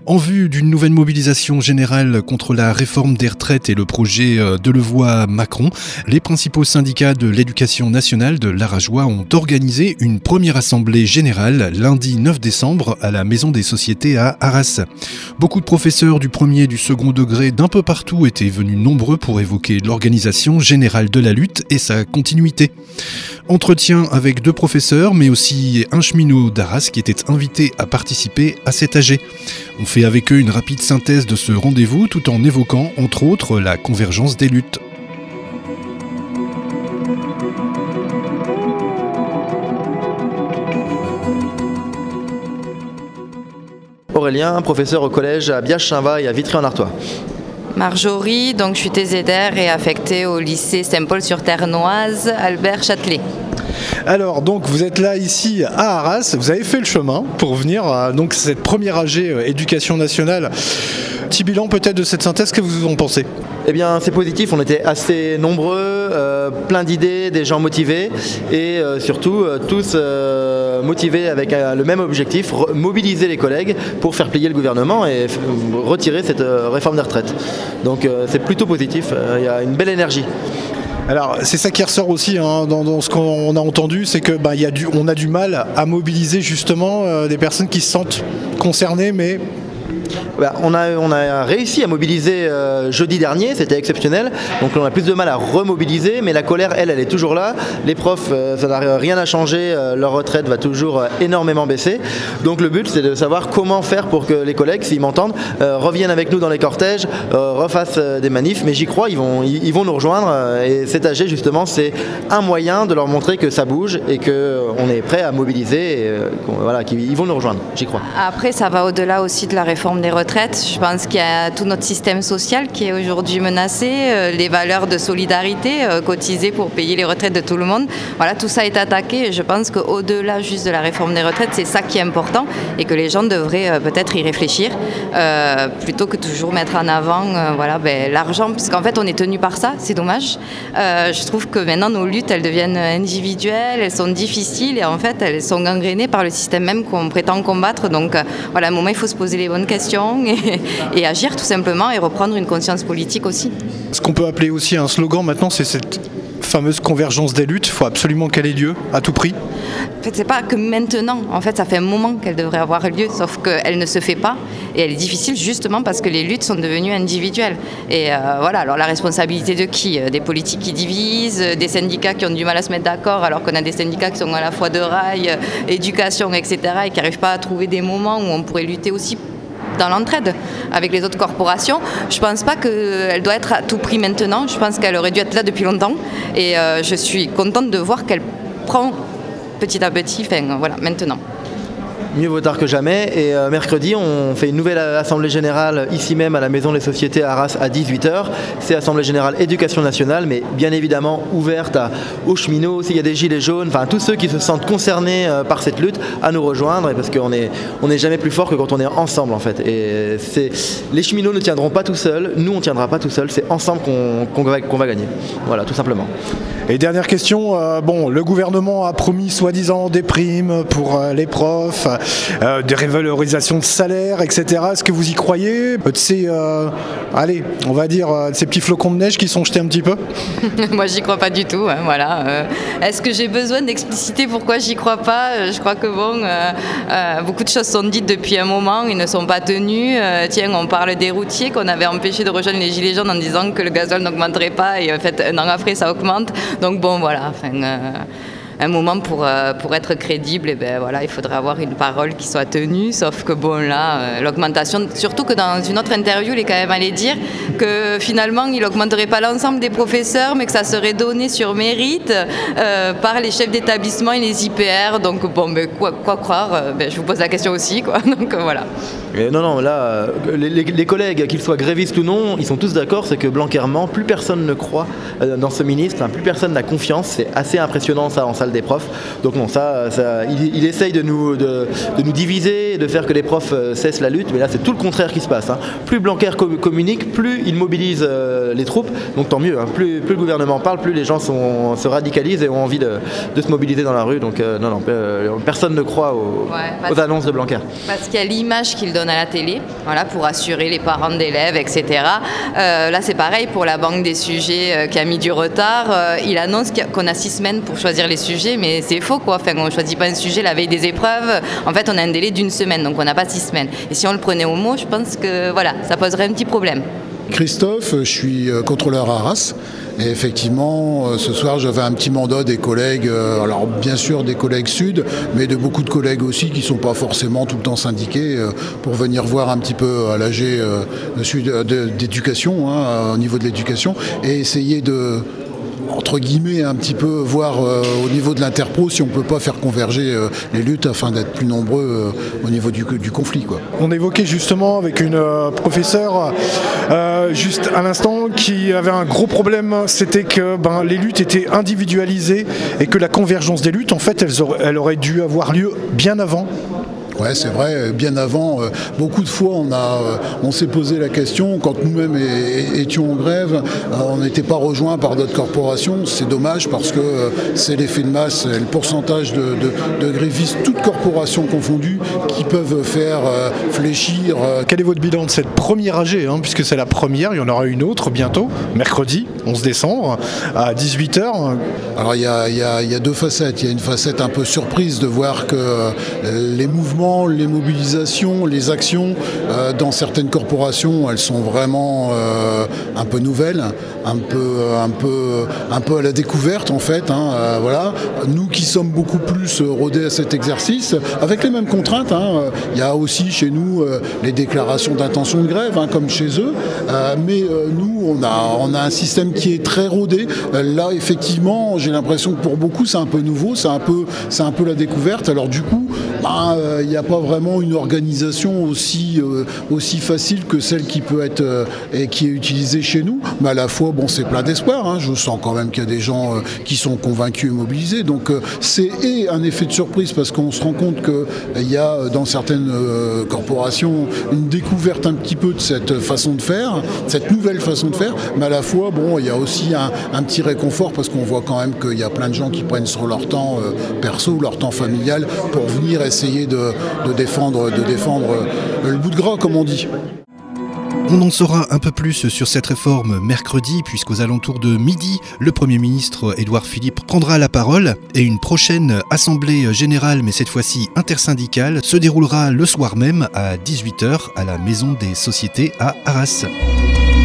En vue d'une nouvelle mobilisation générale contre la réforme des retraites et le projet Delevoye-Macron, les principaux syndicats de l'éducation nationale de l'Arajois ont organisé une première assemblée générale lundi 9 décembre à la Maison des Sociétés à Arras. Beaucoup de professeurs du premier et du second degré d'un peu partout étaient venus nombreux pour évoquer l'organisation générale de la lutte et sa continuité. Entretien avec 2 professeurs, mais aussi un cheminot d'Arras qui était invité à participer à cet AG. On fait avec eux une rapide synthèse de ce rendez-vous tout en évoquant, entre autres, la convergence des luttes. Aurélien, professeur au collège à Biache-Saint-Va et à Vitry-en-Artois. Marjorie, donc je suis TZR et affectée au lycée Saint-Paul-sur-Ternoise, Albert Châtelet. Alors, donc, vous êtes là, ici, à Arras. Vous avez fait le chemin pour venir à cette première AG éducation nationale. Petit bilan peut-être de cette synthèse, que vous en pensez ? Eh bien, c'est positif. On était assez nombreux, plein d'idées, des gens motivés et surtout tous motivés avec le même objectif, mobiliser les collègues pour faire plier le gouvernement et retirer cette réforme des retraites. Donc, c'est plutôt positif. Il y a une belle énergie. Alors c'est ça qui ressort aussi dans ce qu'on a entendu, c'est que on a du mal à mobiliser justement des personnes qui se sentent concernées, mais on a réussi à mobiliser jeudi dernier, c'était exceptionnel, donc on a plus de mal à remobiliser, mais la colère elle est toujours là, les profs ça n'a rien à changer, leur retraite va toujours énormément baisser, donc le but c'est de savoir comment faire pour que les collègues, s'ils m'entendent, reviennent avec nous dans les cortèges, refassent des manifs, mais j'y crois, ils vont nous rejoindre et cet AG justement c'est un moyen de leur montrer que ça bouge et qu'on est prêt à mobiliser et qu'ils vont nous rejoindre, j'y crois. Après ça va au-delà aussi de la réforme des retraites. Je pense qu'il y a tout notre système social qui est aujourd'hui menacé, les valeurs de solidarité, cotiser pour payer les retraites de tout le monde. Voilà, tout ça est attaqué et je pense qu'au-delà juste de la réforme des retraites, c'est ça qui est important et que les gens devraient peut-être y réfléchir plutôt que toujours mettre en avant l'argent, parce qu'en fait on est tenu par ça, c'est dommage. Je trouve que maintenant nos luttes elles deviennent individuelles, elles sont difficiles et en fait elles sont gangrénées par le système même qu'on prétend combattre. Donc à un moment il faut se poser les bonnes questions et agir tout simplement et reprendre une conscience politique aussi. Ce qu'on peut appeler aussi un slogan maintenant, c'est cette fameuse convergence des luttes, il faut absolument qu'elle ait lieu à tout prix. En fait, c'est pas que maintenant, en fait, ça fait un moment qu'elle devrait avoir lieu, sauf qu'elle ne se fait pas et elle est difficile justement parce que les luttes sont devenues individuelles. Et alors la responsabilité de qui ? Des politiques qui divisent, des syndicats qui ont du mal à se mettre d'accord alors qu'on a des syndicats qui sont à la fois de rail, éducation, etc. et qui n'arrivent pas à trouver des moments où on pourrait lutter aussi dans l'entraide avec les autres corporations. Je ne pense pas qu'elle doit être à tout prix maintenant. Je pense qu'elle aurait dû être là depuis longtemps. Et je suis contente de voir qu'elle prend petit à petit, maintenant. Mieux vaut tard que jamais. Et mercredi, on fait une nouvelle assemblée générale ici même à la Maison des Sociétés à Arras à 18h. C'est assemblée générale éducation nationale, mais bien évidemment ouverte aux cheminots, s'il y a des gilets jaunes, enfin tous ceux qui se sentent concernés par cette lutte, à nous rejoindre, parce qu'on n'est jamais plus fort que quand on est ensemble en fait. Et les cheminots ne tiendront pas tout seuls, nous on ne tiendra pas tout seuls, c'est ensemble qu'on va gagner. Voilà, tout simplement. Et dernière question, le gouvernement a promis soi-disant des primes pour les profs, des revalorisations de salaire, etc. Est-ce que vous y croyez ? De ces, on va dire, ces petits flocons de neige qui sont jetés un petit peu ? Moi, j'y crois pas du tout. Est-ce que j'ai besoin d'expliciter pourquoi j'y crois pas ? Je crois que beaucoup de choses sont dites depuis un moment, ils ne sont pas tenues. On parle des routiers qu'on avait empêchés de rejoindre les gilets jaunes en disant que le gazole n'augmenterait pas et en fait, un an après, ça augmente. Donc un moment pour être crédible, il faudrait avoir une parole qui soit tenue, sauf que l'augmentation, surtout que dans une autre interview, il est quand même allé dire que finalement il n'augmenterait pas l'ensemble des professeurs, mais que ça serait donné sur mérite par les chefs d'établissement et les IPR, donc quoi croire, je vous pose la question aussi, quoi. Donc voilà. Et non, là, les collègues, qu'ils soient grévistes ou non, ils sont tous d'accord, c'est que blanquèrement, plus personne ne croit dans ce ministre, plus personne n'a confiance, c'est assez impressionnant ça en salle des profs. Donc non, il essaye de nous diviser, de faire que les profs cessent la lutte, mais là c'est tout le contraire qui se passe. Plus Blanquer communique, plus il mobilise les troupes, donc tant mieux. Plus le gouvernement parle, plus les gens se radicalisent et ont envie de se mobiliser dans la rue. Donc personne ne croit aux annonces de Blanquer. Parce qu'il y a l'image qu'il donne donne à la télé, voilà, pour assurer les parents d'élèves, etc. Là, c'est pareil pour la banque des sujets qui a mis du retard. Il annonce qu'on a 6 semaines pour choisir les sujets, mais c'est faux, quoi. Enfin, on ne choisit pas un sujet la veille des épreuves. En fait, on a un délai d'1 semaine, donc on n'a pas 6 semaines. Et si on le prenait au mot, je pense que voilà, ça poserait un petit problème. Christophe, je suis contrôleur à Arras. Et effectivement, ce soir, j'avais un petit mandat des collègues, alors bien sûr des collègues sud, mais de beaucoup de collègues aussi qui ne sont pas forcément tout le temps syndiqués, pour venir voir un petit peu à l'AG d'éducation, au niveau de l'éducation, et essayer de, entre guillemets, un petit peu voir au niveau de l'interpro si on ne peut pas faire converger les luttes afin d'être plus nombreux au niveau du conflit, quoi. On évoquait justement avec une professeure juste à l'instant qui avait un gros problème, c'était que les luttes étaient individualisées et que la convergence des luttes, en fait, elle aurait dû avoir lieu bien avant. Ouais, c'est vrai, bien avant, beaucoup de fois on s'est posé la question, quand nous-mêmes étions en grève, on n'était pas rejoints par d'autres corporations. C'est dommage parce que c'est l'effet de masse, le pourcentage de grévistes, toutes corporations confondues, qui peuvent faire fléchir. Quel est votre bilan de cette première AG, puisque c'est la première, il y en aura une autre bientôt, mercredi 11 décembre à 18h. Alors il y a deux facettes. Il y a une facette un peu surprise de voir que les mouvements, les mobilisations, les actions dans certaines corporations, elles sont vraiment un peu nouvelles, un peu à la découverte en fait. Voilà. Nous qui sommes beaucoup plus rodés à cet exercice, avec les mêmes contraintes. Il y a aussi chez nous les déclarations d'intention de grève, comme chez eux. Mais nous, on a un système qui est très rodé. Là, effectivement, j'ai l'impression que pour beaucoup, c'est un peu nouveau, c'est un peu la découverte. Alors du coup, il n'y a pas vraiment une organisation aussi facile que celle qui peut être et qui est utilisée chez nous. Mais à la fois, c'est plein d'espoir. Je sens quand même qu'il y a des gens qui sont convaincus et mobilisés. Donc c'est un effet de surprise parce qu'on se rend compte qu'il y a dans certaines corporations une découverte un petit peu de cette façon de faire, cette nouvelle façon de faire. Mais à la fois, il y a aussi un petit réconfort parce qu'on voit quand même qu'il y a plein de gens qui prennent sur leur temps perso, leur temps familial pour venir essayer de défendre le bout de gras, comme on dit. On en saura un peu plus sur cette réforme mercredi, puisqu'aux alentours de midi, le Premier ministre Édouard Philippe prendra la parole et une prochaine assemblée générale, mais cette fois-ci intersyndicale, se déroulera le soir même à 18h à la Maison des Sociétés à Arras.